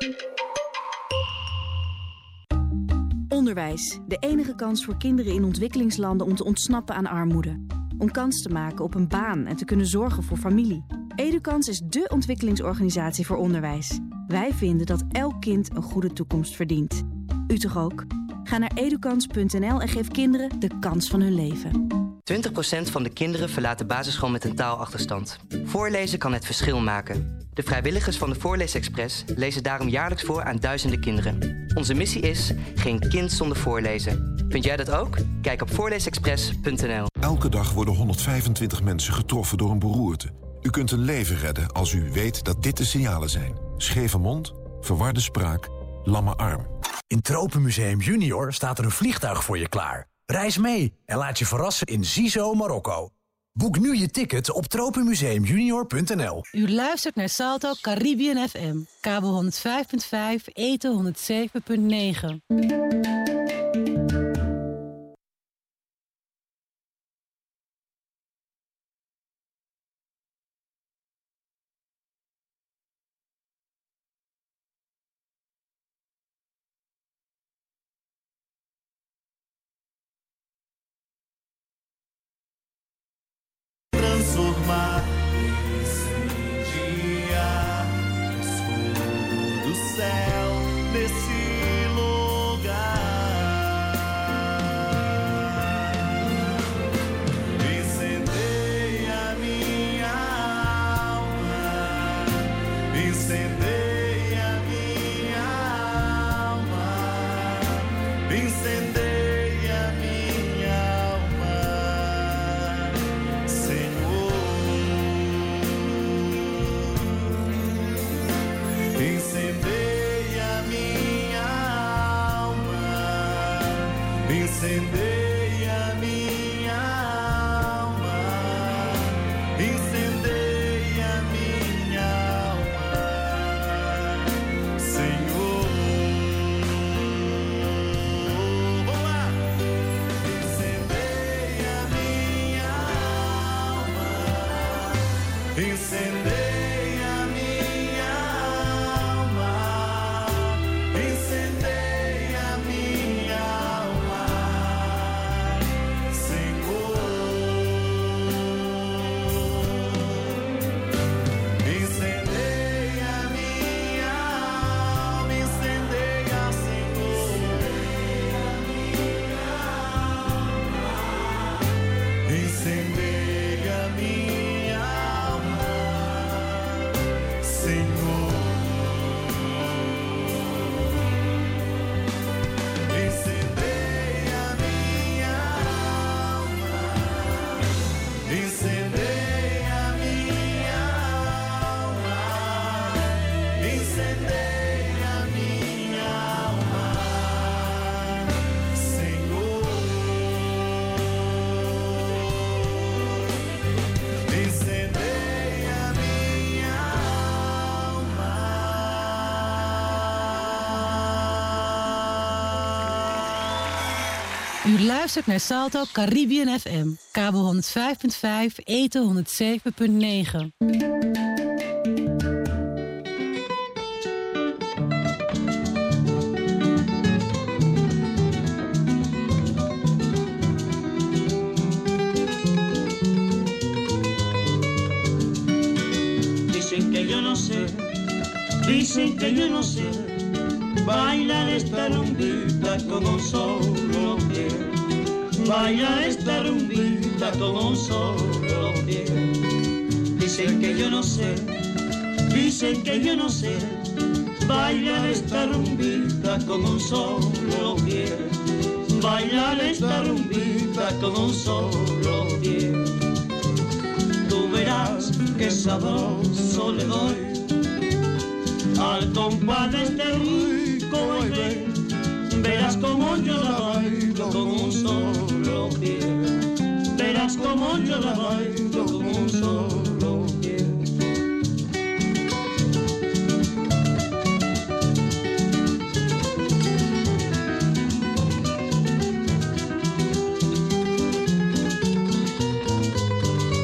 Onderwijs, de enige kans voor kinderen in ontwikkelingslanden om te ontsnappen aan armoede. Om kans te maken op een baan en te kunnen zorgen voor familie. Educans is dé ontwikkelingsorganisatie voor onderwijs. Wij vinden dat elk kind een goede toekomst verdient. U toch ook? Ga naar educans.nl en geef kinderen de kans van hun leven. 20% van de kinderen verlaat de basisschool met een taalachterstand. Voorlezen kan het verschil maken. De vrijwilligers van de Voorleesexpress lezen daarom jaarlijks voor aan duizenden kinderen. Onze missie is geen kind zonder voorlezen. Vind jij dat ook? Kijk op voorleesexpress.nl. Elke dag worden 125 mensen getroffen door een beroerte. U kunt een leven redden als u weet dat dit de signalen zijn. Scheve mond, verwarde spraak, lamme arm. In Tropenmuseum Junior staat er een vliegtuig voor je klaar. Reis mee en laat je verrassen in Zizo, Marokko. Boek nu je ticket op tropenmuseumjunior.nl. U luistert naar Salto Caribbean FM. Kabel 105.5, eten 107.9. Transformar esse dia, fogo do céu, desse lugar. Incendeia minha alma, incendeia minha alma, incendeia minha alma, Senhor. Incendeia minha alma, incendeia minha alma, incendeia minha alma, Senhor. Vamos lá! Incendeia minha alma, incendeia. Incendeia minha alma, Senhor. Incendeia minha alma, incendeia minha alma, incendeia minha alma, Senhor. Incendeia minha alma. U luistert naar Salto Caribbean FM. Kabel 105.5, eten 107.9. Dicen que yo no sé bailar esta rumbita con un solo pie, bailar esta rumbita con un solo pie. Dicen que yo no sé, dicen que yo no sé bailar esta rumbita con un solo pie, bailar esta rumbita con un solo pie. Tú verás que sabroso le doy al compás de este rico baile, verás como yo la bailo con un solo pie, verás como yo la bailo con un solo pie.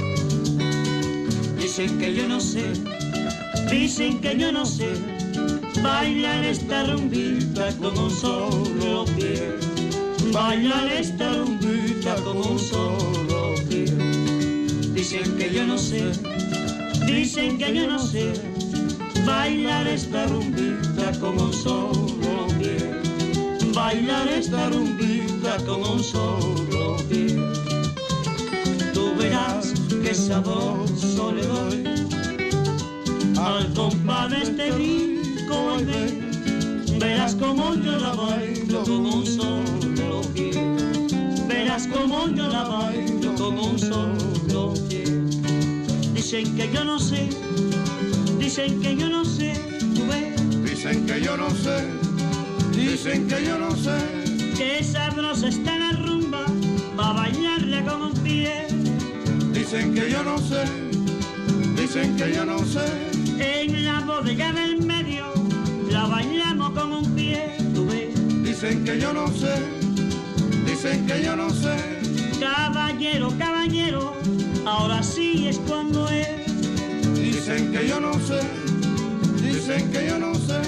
Dicen que yo no sé, dicen que yo no sé bailar esta rumbita con un solo pie, bailar esta rumbita con un solo pie. Dicen que yo no sé, dicen que yo no sé, bailar esta rumbita con un solo pie, bailar esta rumbita con un solo pie. Tú verás qué sabroso le doy al compás de este rico baile, verás como yo la bailo con un solo pie, verás como yo la bailo con un solo pie. Dicen que yo no sé, dicen que yo no sé, tú ves. Dicen que yo no sé, dicen que yo no sé, Que sabrosa está la rumba, pa' bailarla con un pie. dicen que yo no sé, dicen que yo no sé, En la bodega del medio, la bailamos con un pie, tú ves. dicen que yo no sé, dicen que yo no sé, Caballero, caballero, ahora sí es cuando es. dicen que yo no sé, dicen que yo no sé.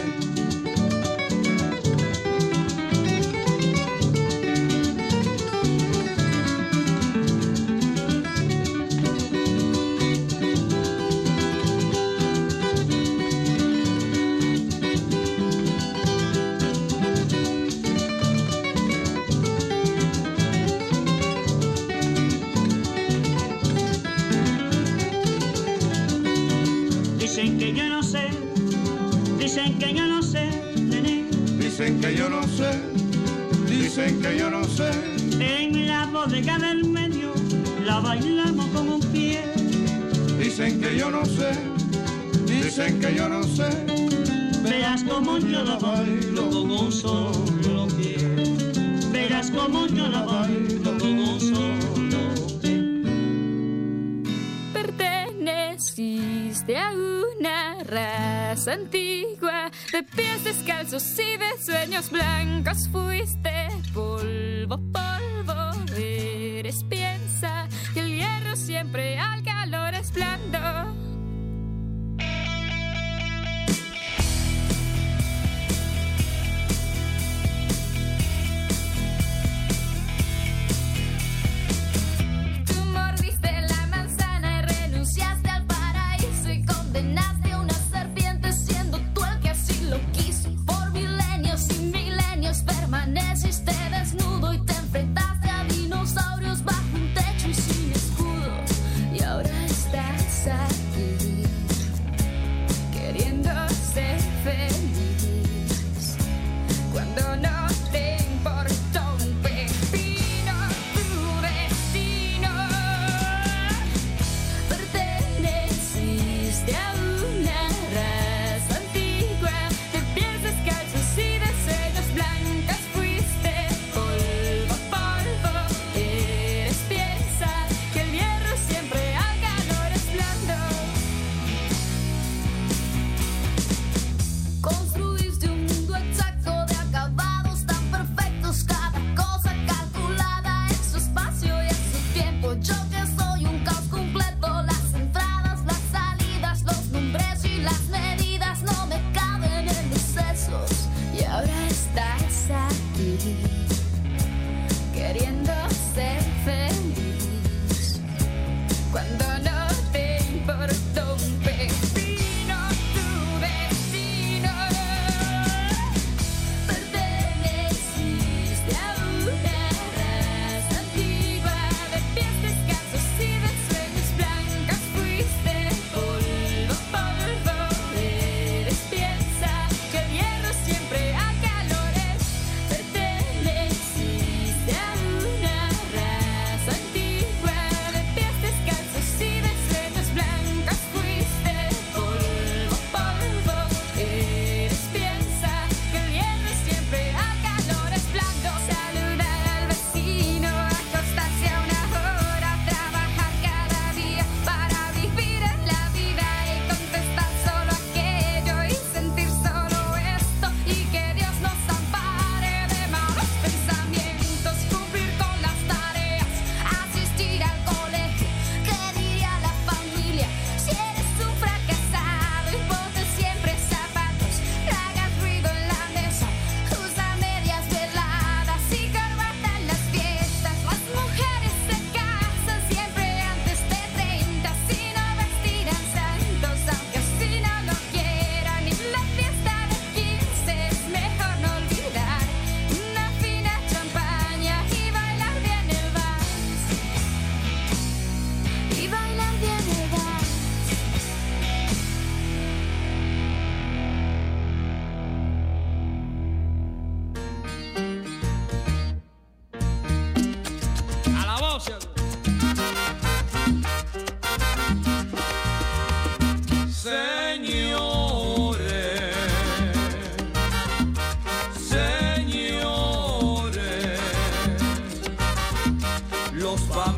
Dicen que yo no sé, dicen que yo no sé, nene. Dicen que yo no sé, dicen que yo no sé, En la bodega del medio, la bailamos con un pie. dicen que yo no sé, dicen que yo no sé, Verás como yo la bailo con un solo pie. Verás como yo la bailo con un solo pie. Perteneciste a una raza antigua, de pies descalzos y de sueños blancos. Fuiste polvo, polvo, eres piensa que el hierro siempre al calor es blando. Tú mordiste la manzana y renunciaste al paraíso y condenaste a una serpiente siendo tú el que así lo quiso. Por milenios y milenios permaneciste desnudo y te enfrentaste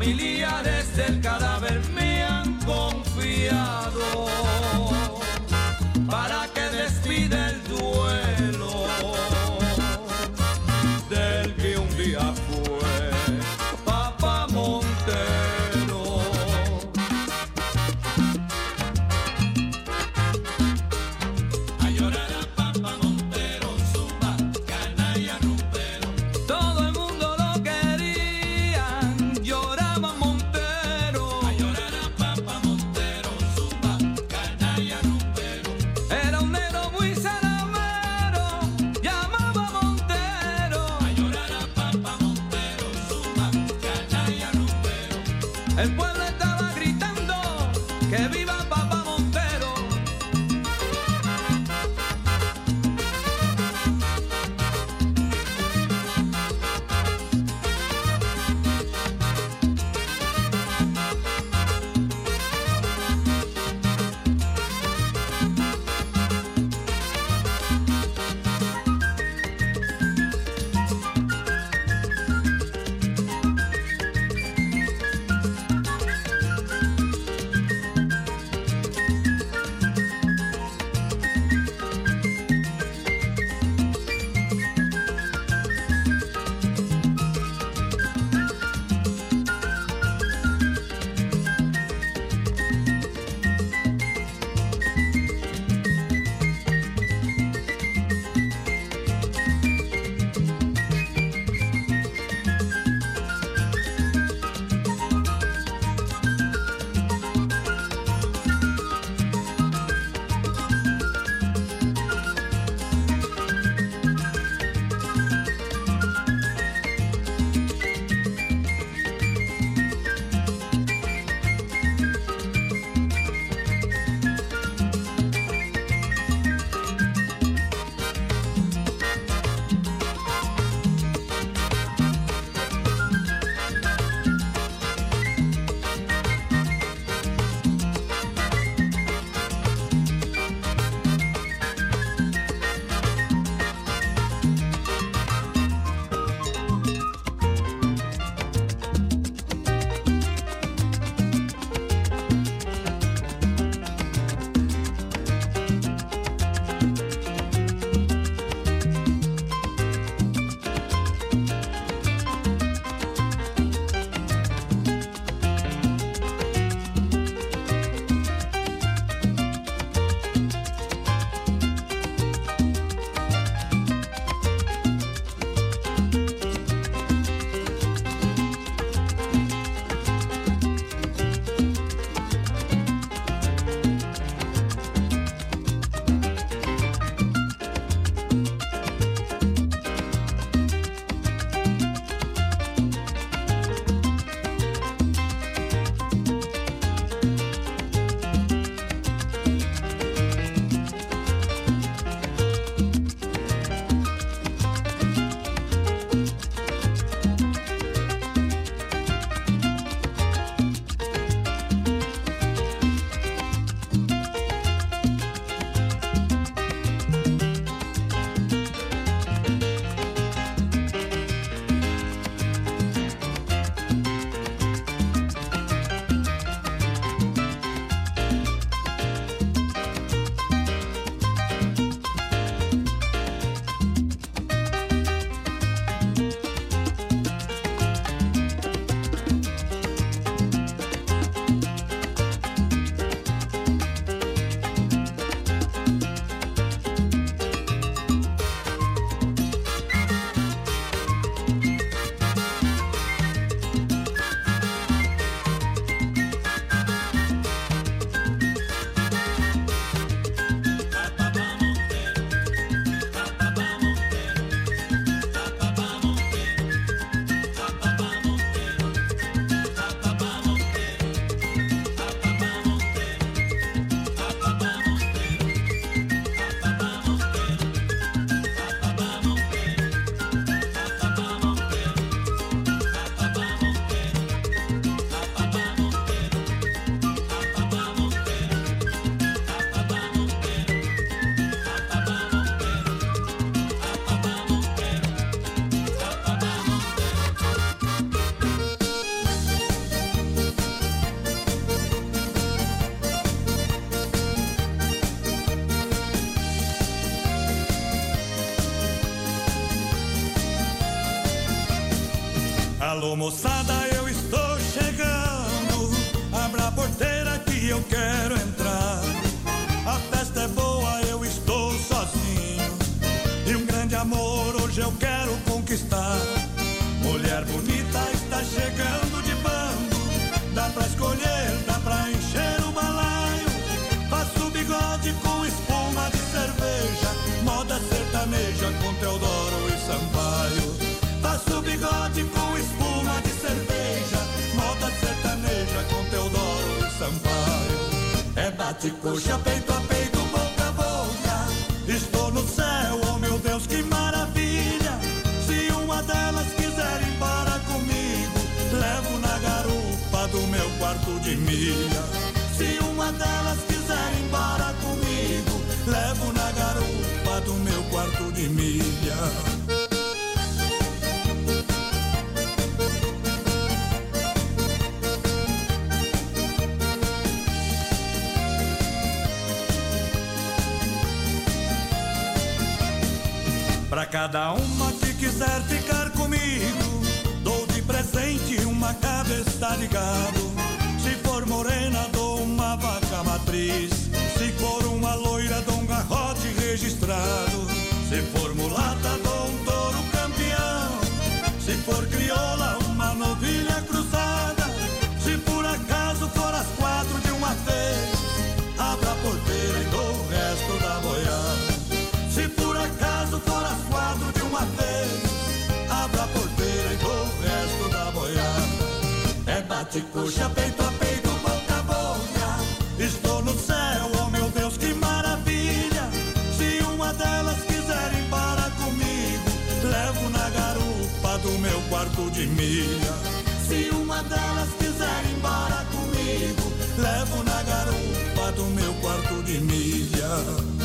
Familiares del cadáver me han confiado para que despida el duelo del que un día fue Papa Montero. A llorar a Papa Montero, suba, canalla rumbero. Todo el mundo lo quería, lloraba Montero. A llorar a Papa Montero, suba, canalla rumbero. Era un negro muy salamero, llamaba Montero. A llorar a Papa Montero, suba, canalla rumbero. El pueblo estaba gritando que viva Papa Montero. Alô moçada, eu estou chegando. Abra a porteira que eu quero entrar. A festa é boa, eu estou sozinho. E um grande amor hoje eu quero conquistar. Mulher bonita está chegando de bando. Dá pra escolher, dá pra encher o balaio. Faço bigode com espuma de cerveja. Moda sertaneja com Teodoro e Sampaio. Faço bigode com espuma de cerveja. Moda sertaneja com Teodoro e Sampaio. É bate coxa, peito a peito, boca a boca. Estou no céu, oh meu Deus, que maravilha. Se uma delas quiser ir embora comigo, levo na garupa do meu quarto de milha. Se uma delas quiser ir embora comigo, levo na garupa do meu quarto de milha. Pra cada uma que quiser ficar comigo, dou de presente uma cabeça de gado. Se for morena, dou uma vaca matriz. Se for uma loira, dou um garrote registrado. Se for mulata, dou um touro campeão. Se for crioula, uma novilha cruzada. Se por acaso for as 4 de uma vez, abra a porteira e dou o resto da boiada. Se por acaso for as 4 de uma vez, abra a porteira e dou o resto da boiada. É bate coxa, peito a peito, boca a boca. Estou no céu, oh meu Deus, que maravilha. Se uma delas quiser ir embora comigo, levo na garupa do meu quarto de milha. Se uma delas quiser ir embora comigo, levo na garupa do meu quarto de milha.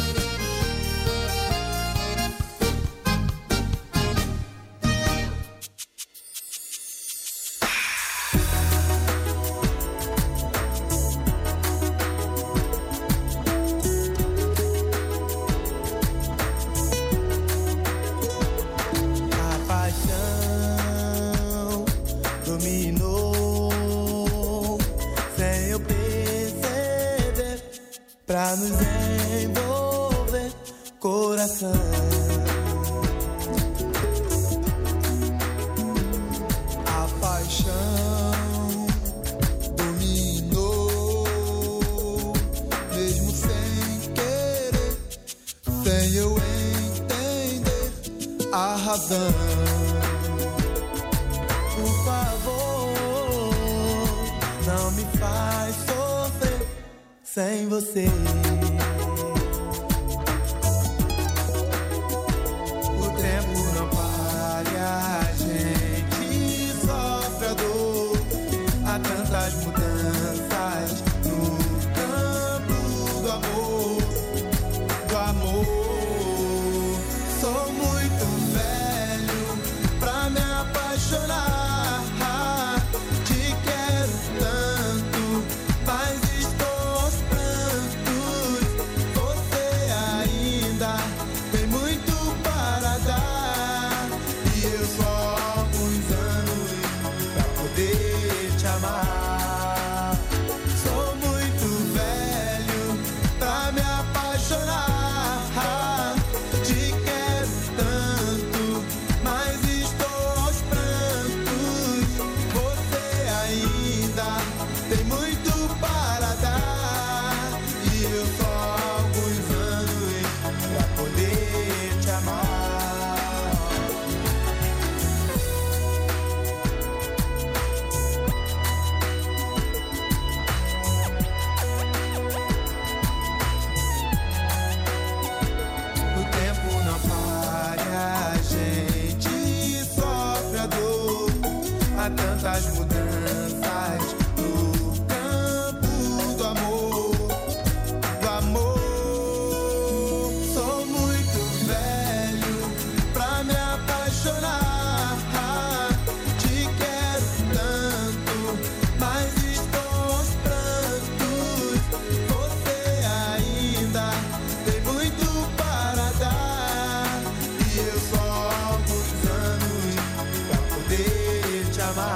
Pra nos envolver, coração. A paixão dominou, mesmo sem querer, sem eu entender a razão. Por favor, não me faz sofrer sem você. O tempo não para, a gente sofre a dor. Há tantas mudanças no campo do amor, do amor. Sou muito velho pra me apaixonar. Te quero tanto, mas tem muito para dar, e eu só há alguns anos pra poder te amar. Sou muito velho pra me apaixonar. Te quero tanto, mas estou aos prantos. Você ainda tem muito para dar, e eu só há alguns anos pra poder te amar. O tempo não para, a gente sofre a dor. Há tantas mudanças no campo do amor, do amor. Sou muito velho pra me apaixonar. Te quero tanto, mas estou aos prantos. Você ainda tem muito para dar, e eu só há alguns anos pra poder te amar.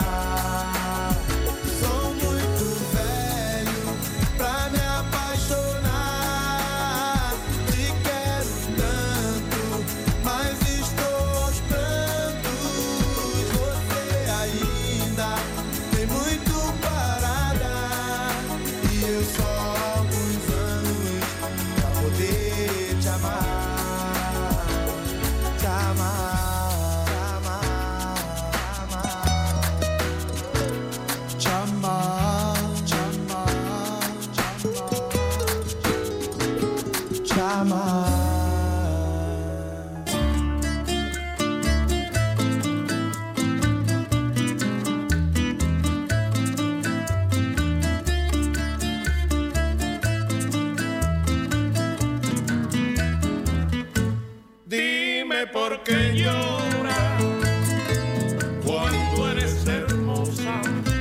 Dime por qué lloras cuando eres hermosa.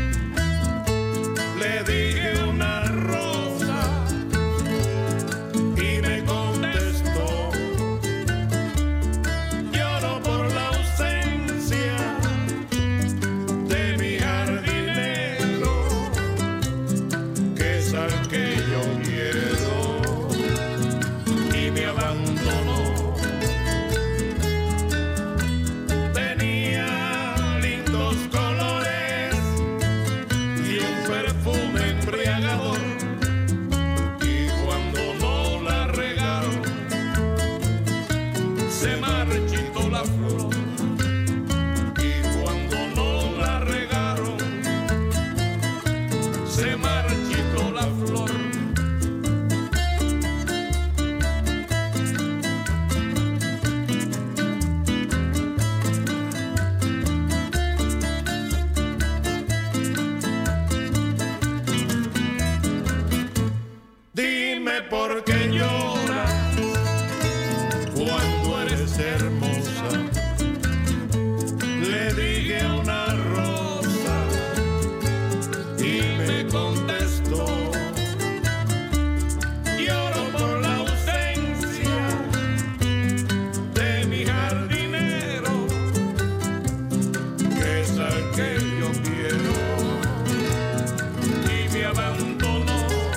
Le dije una rosa y me contestó. Lloro por la ausencia de mi jardinero, que es al que yo quiero, y me abandonó. ¿Por qué lloras cuando eres hermosa? Le dije una rosa y me contestó. Lloro por la ausencia de mi jardinero, que es al que yo quiero, y me abandonó.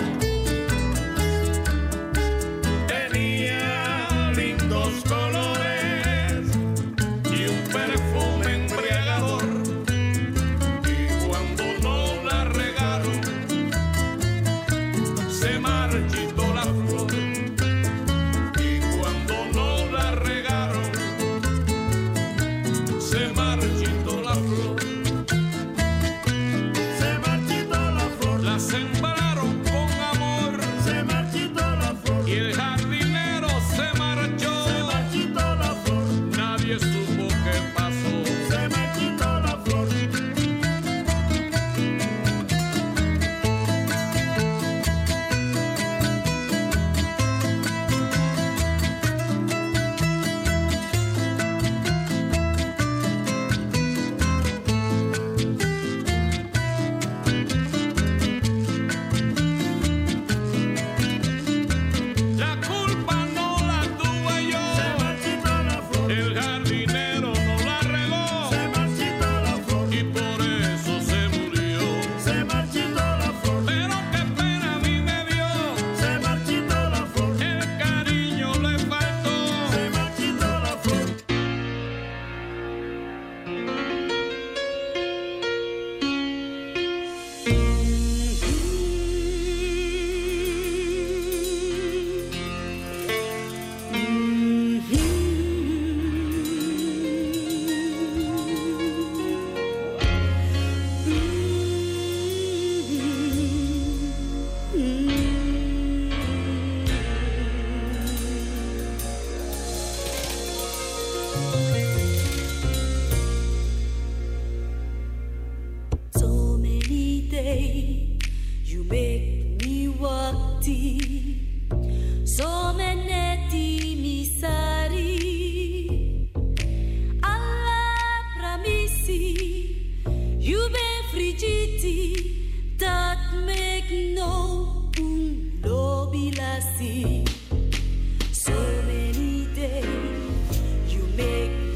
Colores y un perfume embriagador, y cuando no la regaron se marchitó la flor, y cuando no la regaron se marchitó la flor, se marchitó la flor, la sembraron con amor, se marchitó la flor, y el jardinero se marchó. Nadie supo qué pasó. Se me quitó la flor. La culpa no la tuve yo. Se marchitó la flor. El jardinero no la regó. Se marchitó la flor. Y por eso se murió. Se marchitó la flor. Pero qué pena a mí me dio. Se marchitó la flor. El cariño le faltó. Se marchitó la flor. So many days you make me walk deep. So many misari. Alla pramisi you be frigiti that make no lobilasi. So many days you make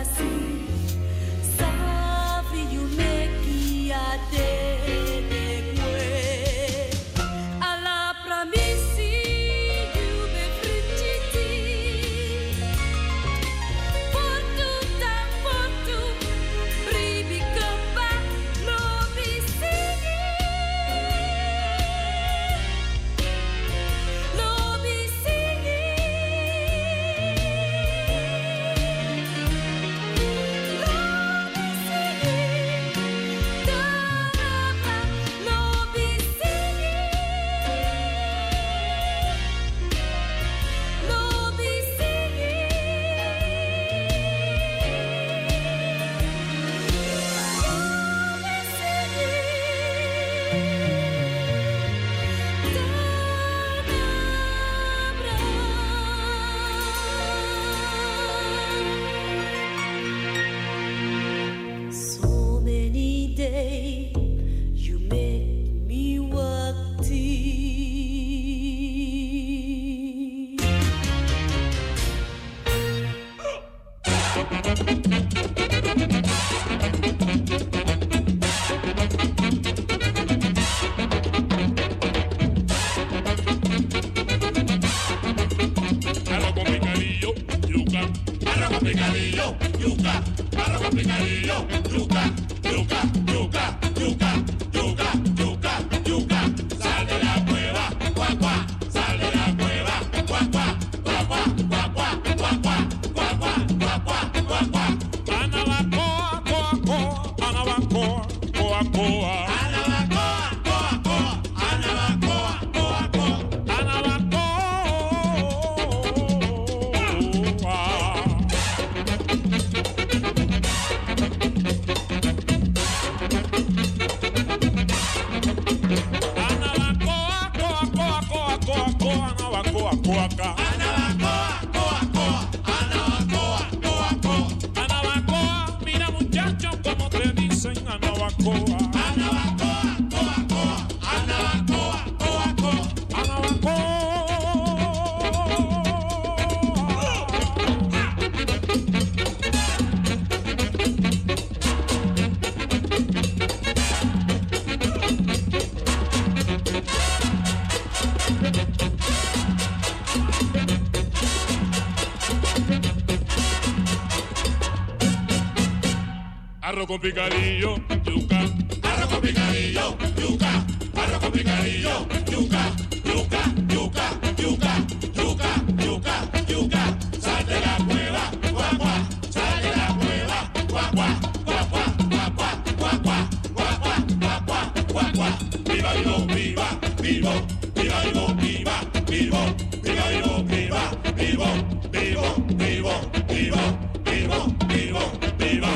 Arroz con picadillo, yuca. Arroz con picadillo, yuca. Arroz con picadillo, yuca. Yuca, yuca, yuca, yuca, yuca, yuca. Sal de la cueva, guá, guá. Sal de la cueva, guá, guá, guá, guá, guá, guá, guá, guá, guá, guá, guá, guá. Viva, vivo, viva, vivo, viva, vivo, viva, vivo, viva, vivo, viva, vivo, vivo, vivo, vivo, vivo, vivo, viva.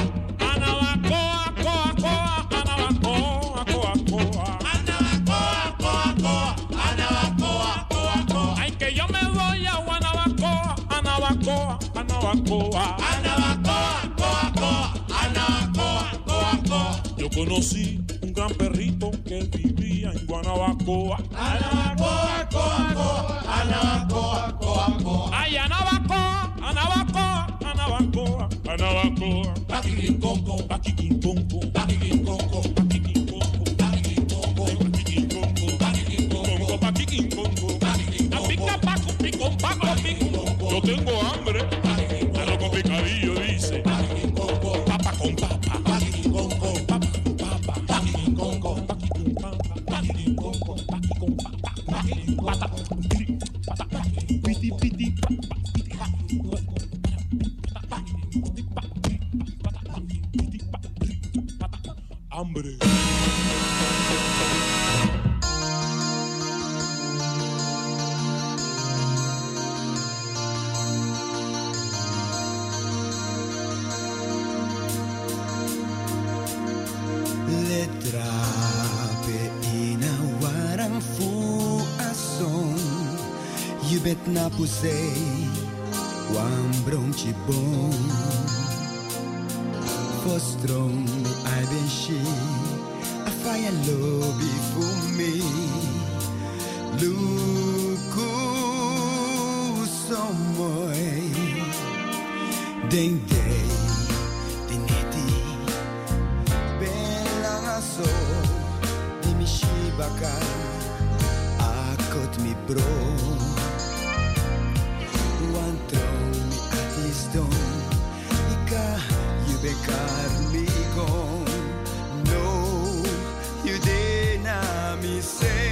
Yo conocí un gran perrito que vivía en Guanabacoa. Anabacoa, coa, coa, Anabacoa, coa, coa. Ay, Anabacoa, Anabacoa, Anabacoa, Anabacoa. Paquiquinconco, paquiquinconco, paquiquinconco, paquiquinconco, paquiquinconco, paquiquinconco, paquiquinconco, paquiquinconco, paquiquinconco. Pica, paco, picón, paco, picón. Yo tengo hambre. Arroz con picadillo dice. Paquiquinconco, papa con papa. Paquiquinconco, papa con papa. Paquiquinconco, paquiquinconco, paquiquinconco, paquiquinconco, paquiquinconco, piti, piti, hambre. Letrape ina warang fu ason. Je bent na pusei, wan bronchi bon. Fostrom mi ai ben shi, a fire lobby for me. Luku so mooi, denk day. bro. One throw me at his stone. Ika, you bekar me gone. No, you did not me say.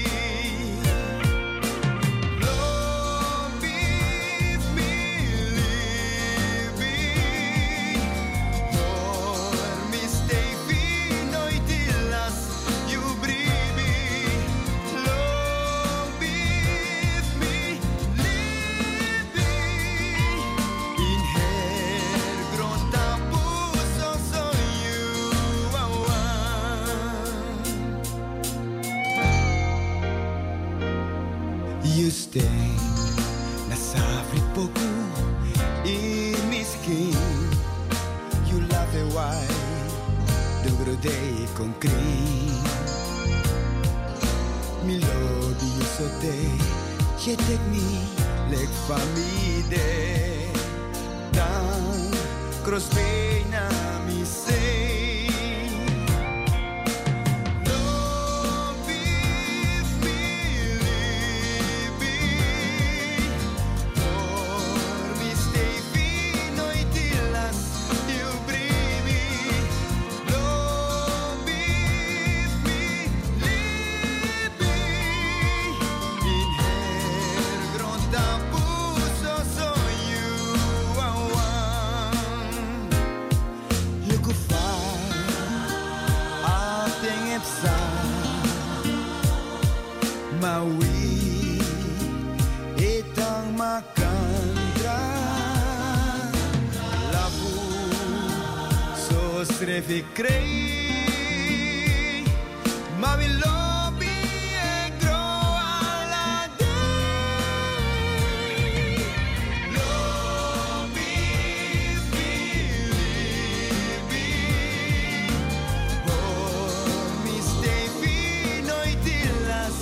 You stay na safri pouco e miskin. You love a while, don't grudei com crime. Me love you so day, you take me like família. Dan crossbay na me say. Maui etang makandra labu so strefi crei Maui lobby e groa la day lobby filibi oh mi stay fino e tillas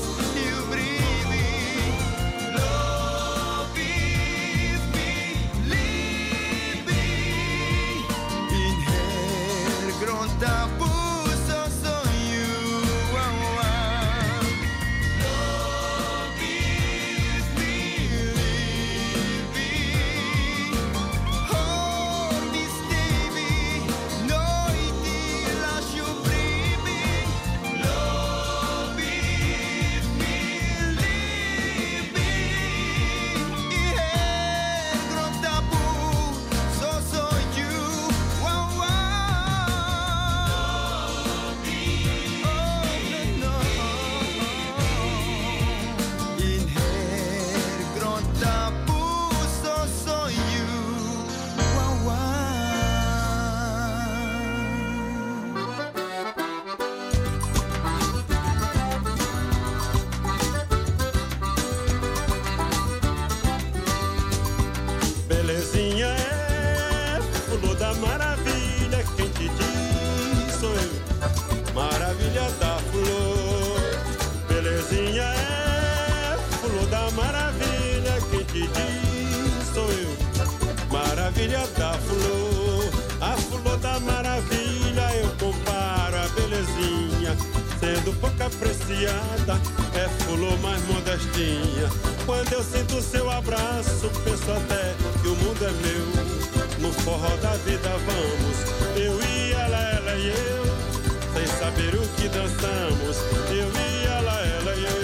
Belezinha é flor da maravilha, quem te diz sou eu, maravilha da flor. Belezinha é flor da maravilha, quem te diz sou eu, maravilha da flor. A flor da maravilha eu comparo a belezinha, sendo pouco apreciada, é flor mais modestinha. Quando eu sinto seu abraço, penso até que o mundo é meu. No forró da vida vamos, eu e ela e eu, sem saber o que dançamos, eu e ela e eu.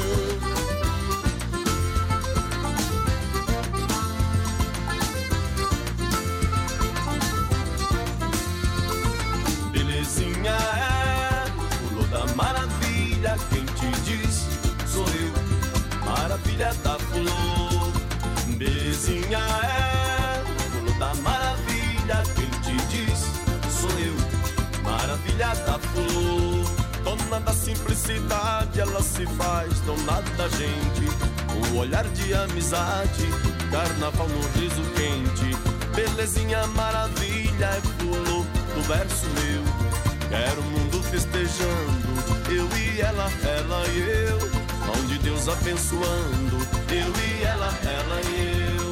Belezinha é flor da maravilha, quem te diz sou eu, maravilha da flor. Belezinha é flor da maravilha, quem te diz sou eu, maravilha da flor. Dona da simplicidade, ela se faz dona da gente, um olhar de amizade, carnaval no riso quente. Belezinha maravilha é flor do verso meu, quero o mundo festejando, eu e ela e eu, mão de Deus abençoando, eu e ela e eu.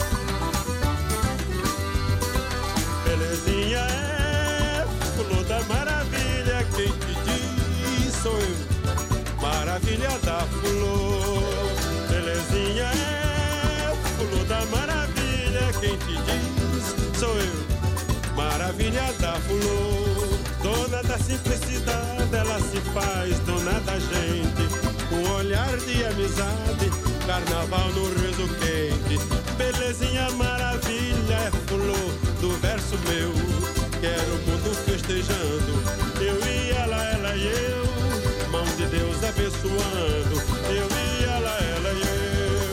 Belezinha é flor da quem te diz sou eu. Maravilha da flor, dona da simplicidade, ela se faz dona da gente. Um olhar de amizade, carnaval no riso quente. Belezinha, maravilha, é flor do verso meu. Quero o mundo festejando, eu e ela e eu. Mão de Deus abençoando, eu e ela e eu.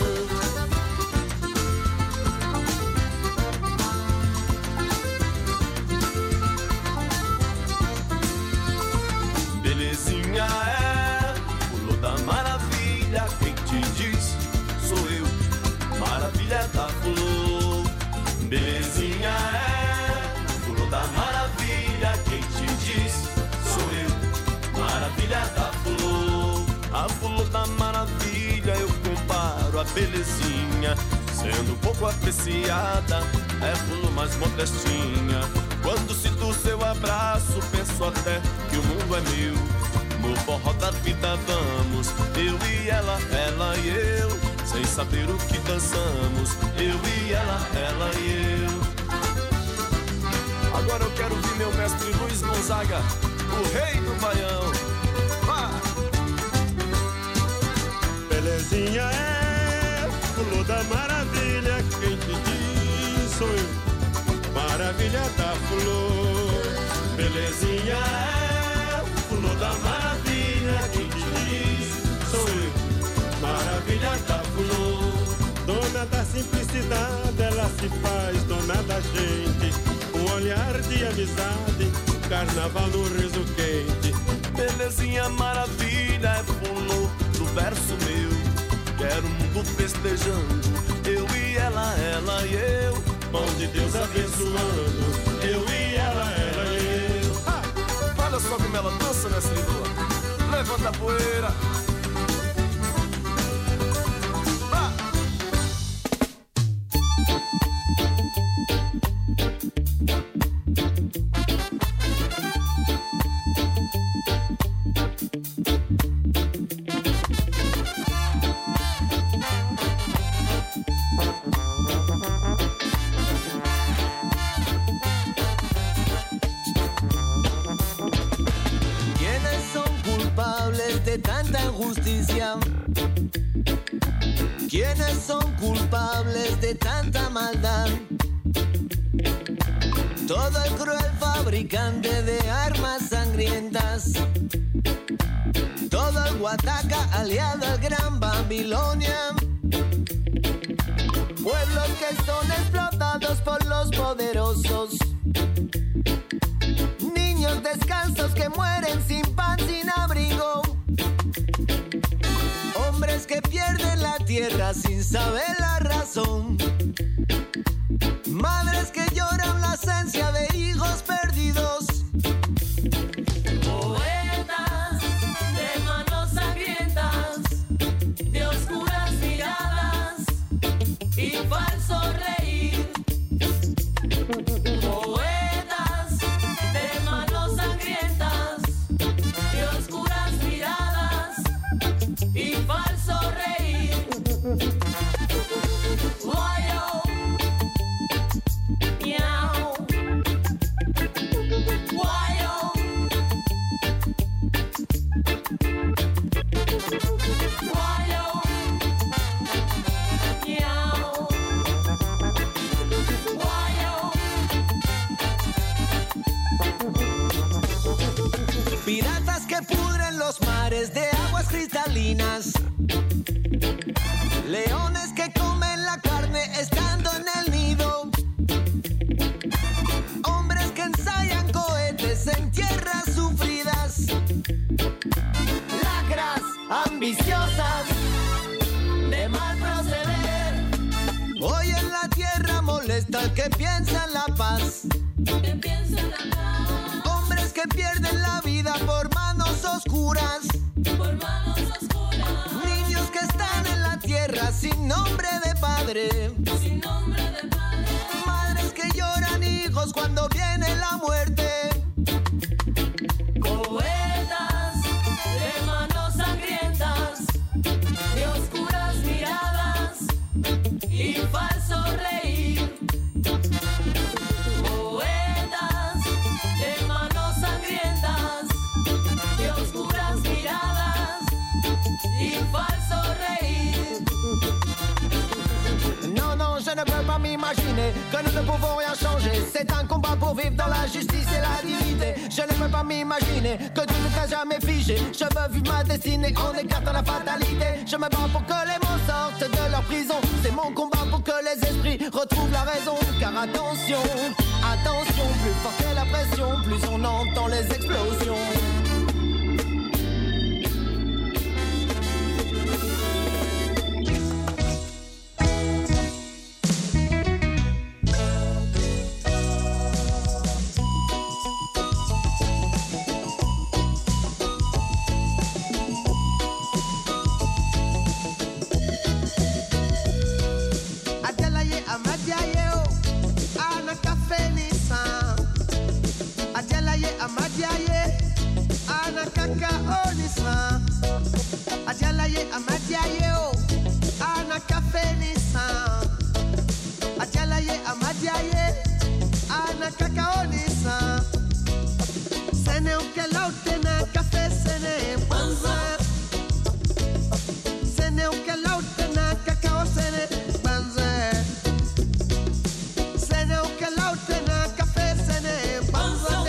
Belezinha é flor da maravilha, quem te diz sou eu. Maravilha da flor. Belezinha é flor da maravilha, quem te diz sou eu. Maravilha da flor. A flor da maravilha eu comparo a belezinha, sendo pouco apreciada, é flor mais modestinha. Quando sinto seu abraço, penso até que o mundo é meu. No forró da vida vamos, eu e ela e eu, sem saber o que dançamos, eu e ela e eu. Agora eu quero ouvir meu mestre Luiz Gonzaga, o rei do Baião. Vá! Belezinha é flor da maravilha, quem te diz sou eu. Maravilha da flor. Belezinha é flor da maravilha, quem te diz sou eu. Maravilha da flor. Dona da simplicidade, ela se faz dona da gente. Um olhar de amizade, carnaval no riso quente. Belezinha, maravilha, é flor do verso meu. Quero o mundo festejando, eu e ela e eu. Mão de Deus abençoando, eu e ela e eu. Olha só como ela dança, mestre Lua. Levanta a poeira. ¿Quiénes son culpables de tanta maldad? Todo el cruel fabricante de armas sangrientas, todo el Guataca aliado al Gran Babilonia, pueblos que son explotados por los poderosos, niños descalzos que mueren sin pan, sin abrigo, hombres que pierden la tierra sin saber la razón, madres que lloran la ausencia de hijos perdidos, poetas de manos sangrientas, de oscuras miradas y falso reír. Poetas de manos sangrientas, de oscuras miradas y falso reír. Guayo, miau. Guayo, guayo, miau. Guayo. Piratas que pudren los mares de aguas cristalinas, leones que comen la carne estando en el nido, hombres que ensayan cohetes en tierras sufridas, lacras ambiciosas de mal proceder. Hoy en la tierra molesta el que piensa en la paz, hombres que pierden la vida por manos oscuras, niños que están en la tierra sin nombre de padre, madres que lloran hijos cuando viene la muerte. Poetas de manos sangrientas, de oscuras miradas y falso reír. imaginer que nous ne pouvons rien changer. C'est un combat pour vivre dans la justice et la dignité. Je ne peux pas m'imaginer que tout ne sera jamais figé. Je veux vivre ma destinée en écartant la fatalité. Je me bats pour que les mots sortent de leur prison. C'est mon combat pour que les esprits retrouvent la raison. Car attention, attention, plus fort que la pression, plus on entend les explosions. Adialaye amadiaye o ana kafe ni san. Adialaye amadiaye ana kakao ni san. Sene ukelaute na kafe sene banza. Sene ukelaute na kakao sene banza. Sene ukelaute na kafe sene banza.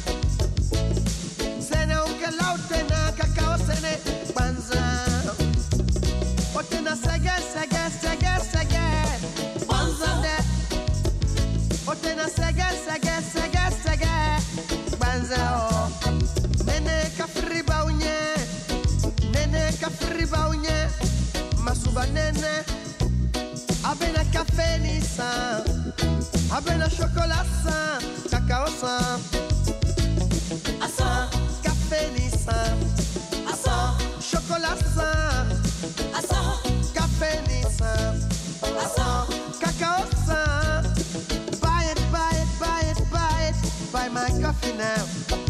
Sene ukelaute na kakao sene banza. Otena sege sege sege sege banza. Otena sege sege sege sege banza. Nene kafri baunye, nene kafri baunye, masuba nene. Abena café ni san, abena chocolat san, cacao san. Asa café ni san, asa chocolat san, asa café ni san, asa cacao san. Buy it, buy it, buy it, buy it, buy my coffee now.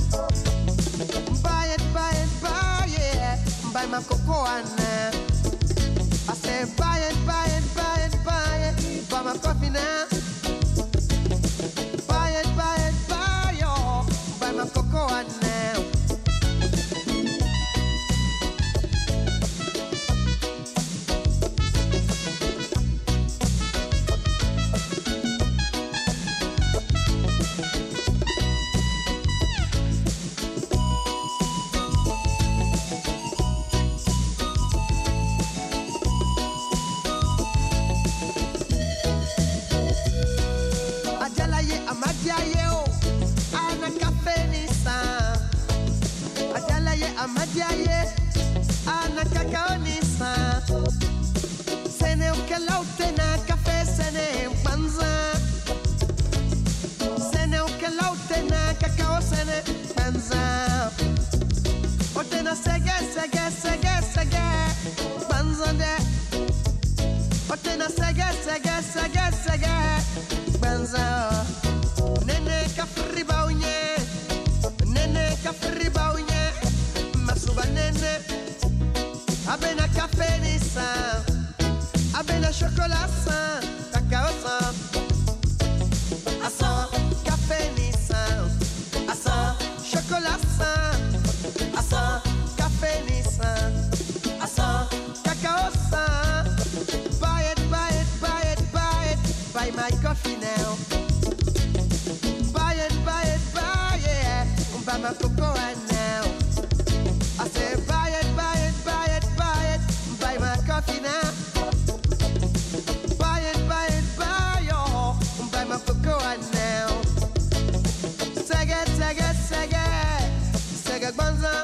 Buy it, buy it, buy it, buy my cocoa now. I say buy it, buy it, buy it, buy it, buy my coffee now. Buy it, buy it, buy it, buy my cocoa now. Adialaye amadiaye o ana café ni san. Adialaye amadiaye ana cacao ni san. Sene ukelaute na café sene banza. Sene ukelaute na cacao sene banza. Otena sege sege sege sege banza de. Otena sege sege sege sege banza. Nene kafri baunye, nene kafri baunye, masuba nene. Abena café ni san, abena chocolat san, cacao san. Asa café ni san, asa chocolat san, asa café ni san, asa cacao san. Buy it, buy it, buy it, buy it, buy my coffee now. Buy it, buy it, buy it, buy my cocoa now. I say buy it, buy it, buy it, buy it, buy my coffee now. Buy it, buy it, buy it, buy my cocoa now. Sege, sege, sege, sege banza.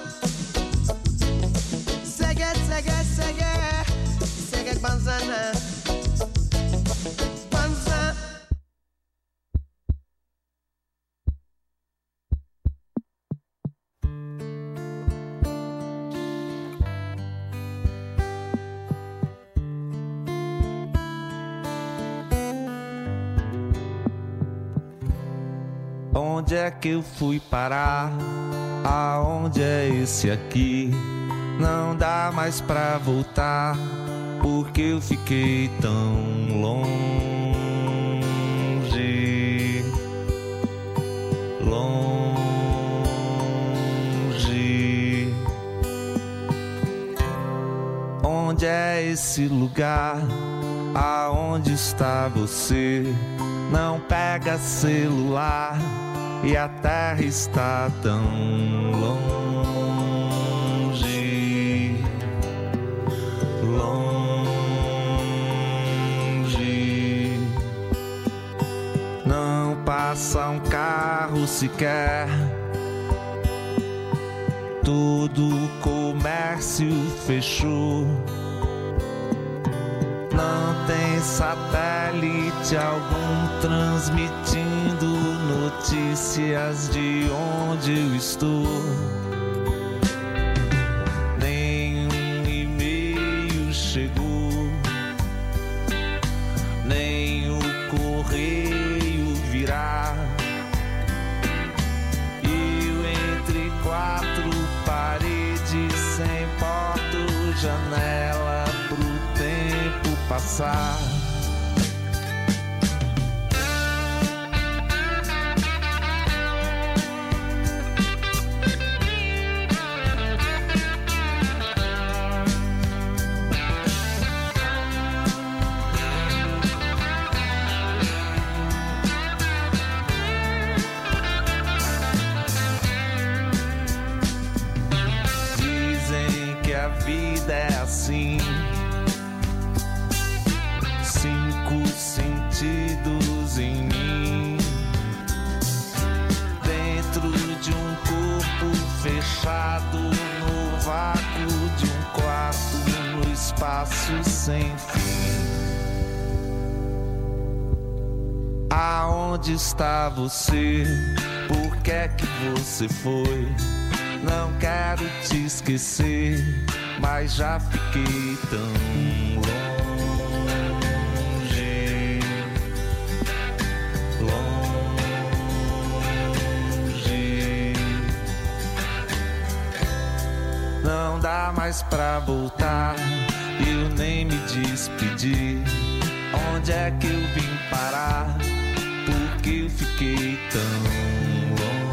Sege, sege, sege, sege banza na. Banza. Onde é que eu fui parar? Aonde é esse aqui? Não dá mais pra voltar, porque eu fiquei tão longe, longe. Onde é esse lugar? Aonde está você? não pega celular e a terra está tão longe, longe. Não passa um carro sequer, todo o comércio fechou. Não tem satélite algum transmitindo notícias de onde eu estou. Nenhum e-mail chegou, nem o correio virá. Eu entre quatro paredes, sem porta ou janela, pro tempo passar. Dizem que a vida é assim, 5 sentidos em mim, dentro de um corpo fechado, no vácuo de um quarto, no espaço sem fim. Aonde está você? Por que é que você foi? Não quero te esquecer, mas já fiquei tão longe, longe. Não dá mais pra voltar, eu nem me despedi. Onde é que eu vim parar? Por que eu fiquei tão longe?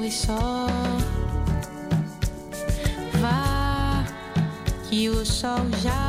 vez só. Vá, que o sol já